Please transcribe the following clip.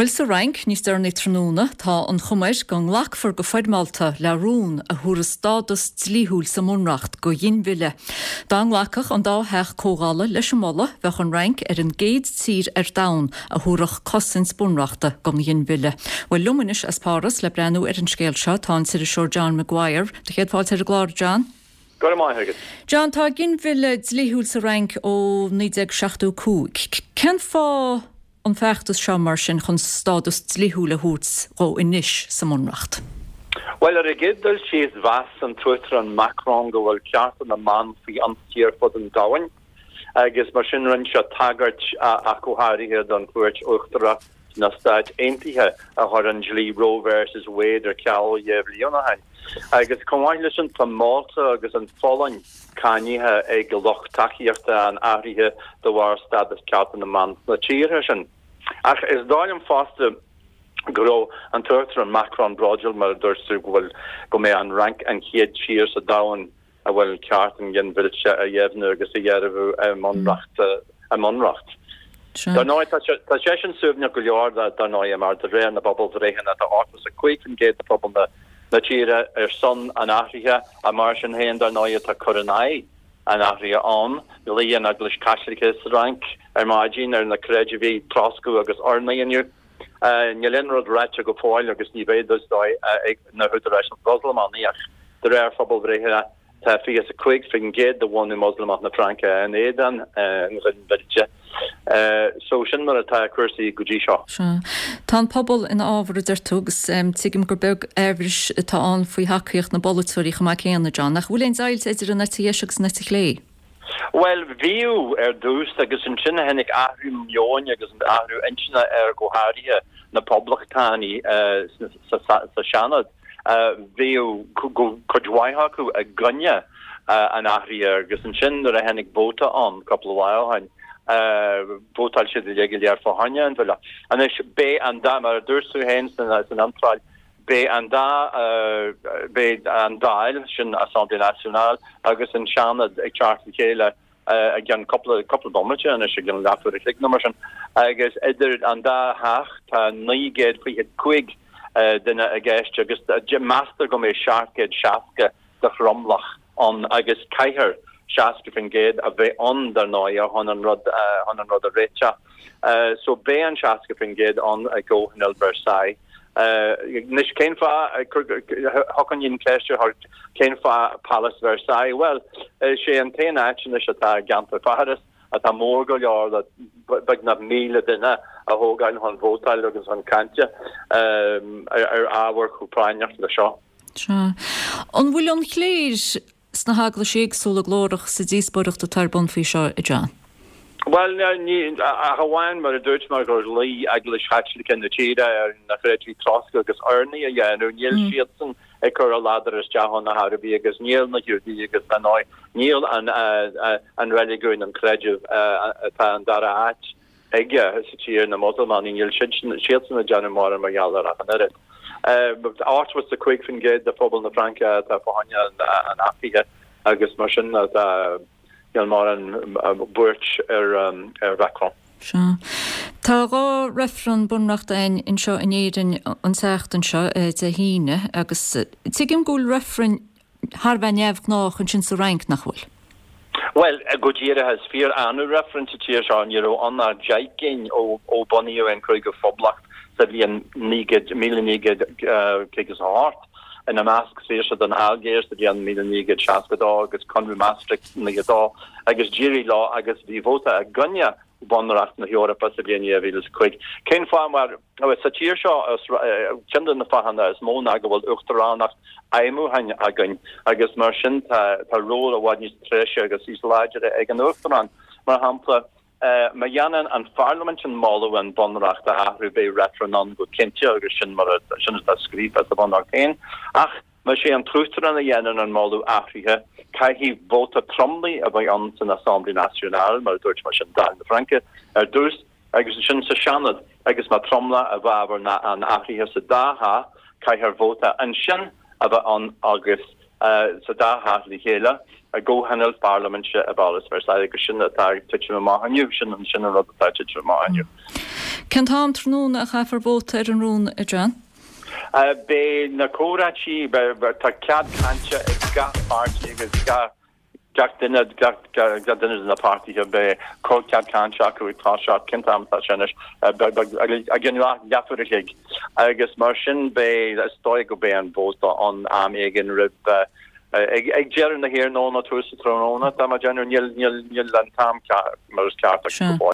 Bhfuil sa rank níos dearna tróna tá an chumaid gan lachfar go feidmalta lerún a thuras stádas tlíthúil sa múnracht go dhinmhile. Dá lachach an dá heach cógála leis molla bheith an rank an géad tír dain a thuúrach cosins búnrachta go dhinmhile. Bhfuil luminis as páras le brenn an scéil seo tá an Sir John Maguire, de chéadháil ar a gláir John. John, tá dhinmhile tlíthúil sa rank ó 1965. Ken fá an feachtas seo mar sin chun stádas tlíthúil a thuúts ó inis sa múnracht? Well, gidal siad vas an Twitter an Macron go bhfuil ceartan a man faoi an tír fod an dahain, agus mar sin rin se tagart a cóhairíthe don cuairt uchtara na Stát Aontaithe a chuir an Dlí Roe versus Wade ar ceall dhéobh líonahain. Agus comhaile sin tá Malta agus an folainn cainithe ag go loch taíochta an áirithe do bhhar stadas ceartan na man na tíre sin. Ach is dáim fásta go an tuirtar an Macron bráidil mar dúirú bhfuil go mé an rank an chiad tír sa dahain a bhfuil ceartan gin bhilse a dhéobhnú agus a dhéarbhú a munracht. Tá sé sin suúbne go leor dá ná mar de réan na bobbal réhan a átas a cuian géad a pobl na tíre ar son an áirithe a mar sin héan dá ná a choranai an áirithe an líon aglas caiilicchas rank ar maidín ar na créidihí troscú agus ornaíonniu. Ní linrod réite go fáil agus ní bhéidir ag na thuéis an Muslimáníach de réir phobal bréthe tá fios a cuig fin géad de bhhainú Muslimach na Franca an éan an rinbirte. So sin mar atá cuasaí go dtí seo. Tá pobl in ábhar tugus tuigim gur beg éhris tá an faoi hacaíocht na bolúirí go mai céanna John. Nach bhfuil zail idir an natíisiach na lé? Well, bhíú dús agus an sinna hennig ahrú mion agus an ahrú insina gohairíthe na poblachtáí sa seanad. Bhíú chudhhaithú a gunne an áhrí agus an sin ar a hennig bóta an couple bhhailhain. Bótal siad a dhéige lear fáhaine an bhile. An is bé an dá mar dúsú héins an antráil bé an dáil sin Assemblée Nationale agus an seanad ag teartla chéile a gceann couple domite an is gin leafú a clignumar sin agus idir an dá haach tá 9 duine a gceist agus meastar go mé seaarcéad seaca de chromlach an agus caiithir seaca fin géad a bheith an dar náia hon an rud a réite. So bé an seaca fin géad an a go in Versailles. Nis céim fá hocan dín cléiste céim fá Palace Versailles. Well, sé an téan áitina se tá ganta faras a tá mór go leor bag na 1,000 duine a hógáin hon bótáil agus an cante ar áhar chupráineach le seo. An bhfuil an chléir sna hagla séagsúla glórach sa díosbaireachta tarbon faoi seo i John? Well, a hawain mar a dúirt mar gur lí aglas hatlik in na tíre ar na fredri trosca agus arni a dhéanú níl siadsan ag chur a ladar is dehan na Harbí agus níl na Judí agus na nói níl an religún an creideh tá an dara áit ige sa tír na Muslimáni níl siadsan na John mar geallar a an erid. Art was the quick fin géad de pobl na Franca tá fáine an Africa agus mar sin mar an búirt ar Macron. Tá rá refran bunnacht in seo inéan an seachtain seo de híine agus tuigim gúil refran Harbhain neamh nach an sin sa rank nachhfuil. Well, Gojira has fear anu reference to Tirshan, on our jaiking o Bonio and Craig of Foblach, Sabian Niged, Milaniged, Kickers Heart, and a mask fish than Algiers, the young Milaniged Shaskadog, as Conry Maastricht, Nigado, I guess Jerry Law, I guess Vivota, a Gunya, Bonracht, and Europe, Sabian Villas quick. Ken Farmer, Satirshaw, Chendan the Fahanda, as Monagawal, Uchtaranach, Aimu Hanya Agan, I guess Merchant, Parola, what is treasure, I guess he's larger, Egan Uchtaran, Mahampla, Mayanan and Parliament and Molo and Bonracht, the Harubay Retronon, good Kentia, Shin Mara, Shin that script as the Bonarcane. Ach, Mashi and Trusteran and Yanan and Molo Africa, Kai he voted Trumley about on an Assemblée Nationale, my Deutsch Machine Dan the Franke, Dus, I guess Shin Sashanad, I guess Matromla, Avaver and Africa Sadaha, Kai her voter and Shin about on August. Sadaha the Hela, a go handle Parliament about as Versailles, Shin that I touch him on you, Shin and Shin of the touch him on you. Cen tá an trúna a chafar bóta ar an rún a John? Be na córatí tá cead canse ag gathpáirtí agus gach duine na party be cead canse acu tá seo cintam tá sinne a gginú gafurig agus mar sin be stoi go be an bóta an am igen rib ag jean na hir nó na túsa tróna tá ma general níl an tam mar ceart